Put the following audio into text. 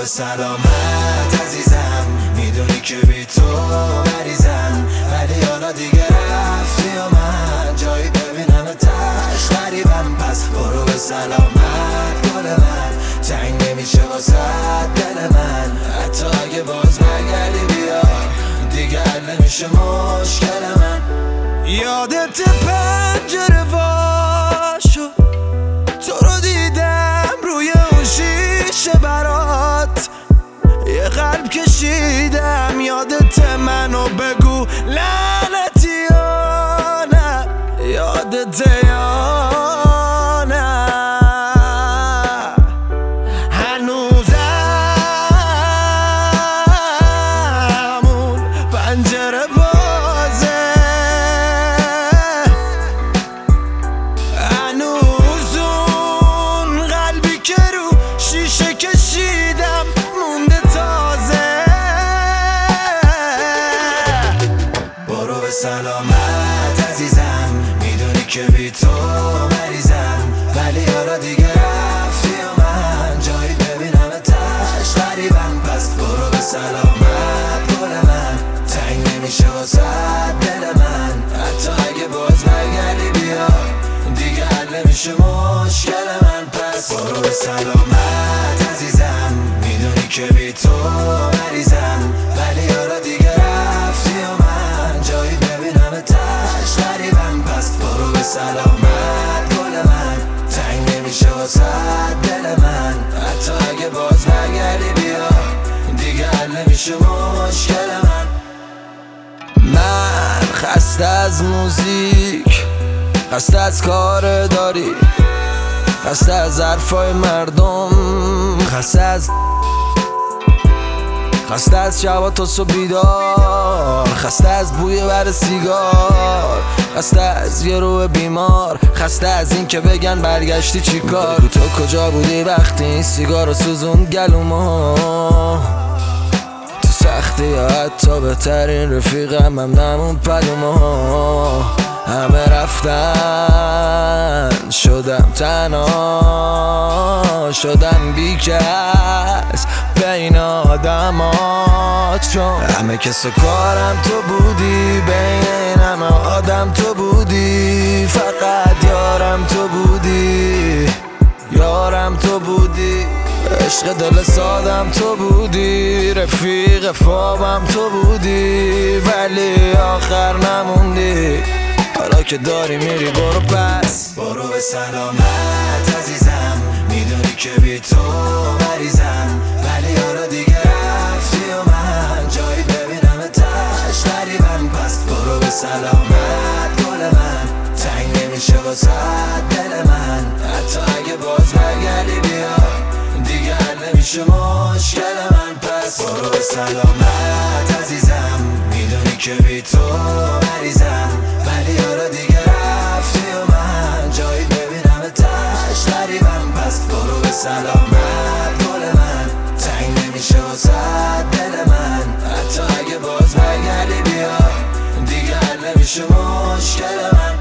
به سلامت عزیزم، میدونی که بی تو مریضم، ولی حالا دیگه رفتی و من جایی ببینم تش غریبم. پس برو به سلامت گل من، تنگ نمیشه واسه دل من، حتی اگه باز برگردی بیا دیگه حل نمیشه مشکل من. یادت پنجره وا شد، تو رو دیدم روی اون شیشه برات یه قلب کشیدم. یادت منو بگو لعنتی یا نه، یادت یا نه؟ هنوزم اون پنجره بازه، هنوز اون قلبی که رو شیشه کشیدم مونده تازه. برو به سلامت عزیزم، میدونی که بی تو مریضم، ولی حالا دیگه رفتی و من جایی ببینم تش غریبم. پس برو به سلامت گل من، تنگ نمیشه واسه دل من، حتی اگه باز برگردی بیا دیگه حل نمیشه مشکل من. پس برو به سلامت عزیزم، میدونی که بی تو مریضم، ولی حالا دیگه رفتی و من جایی ببینم تش غریبم. پس برو به سلامت گل من، تنگ نمیشه واسه دل من، حتی اگه باز برگردی بیا دیگه حل نمیشه مشکل من. من خسته از موزیک، خسته از کار داری، خسته از حرفای مردم، خسته از شبا تا صبح بیدار، خسته از بوی بر سیگار، خسته از یه روح بیمار، خسته از این که بگن برگشتی چی کار. تو کجا بودی وقتی این سیگار رو سوزوند گلومو؟ تو سختی یا حتی بهترین رفیقم هم نمون پلومو. همه رفتن شدم تنها، شدم بیکس بین آدمات، چون همه کس و کارم تو بودی، بین همه آدم تو بودی، فقط یارم تو بودی، یارم تو بودی، عشق دل سادم تو بودی، رفیق خوابم تو بودی، ولی آخر نموندی. حالا که داری میری برو پس، برو به سلامت عزیزم، میدونی که بی تو مریضم، ولی حالا دیگه رفتی و من جایی ببینم تش غریبم. پس برو به سلامت گل من، تنگ نمیشه واسه دل من، حتی اگه باز برگردی بیا دیگه حل نمیشه مشکل من. پس برو به سلامت عزیزم، میدونی که بی تو مریضم، ولی حالا دیگه رفتی و من جایی ببینم تش غریبم. پس برو به سلامت گل من، تنگ نمیشه واسه دل من، حتی اگه باز برگردی بیا دیگه حل نمیشه مشکل من.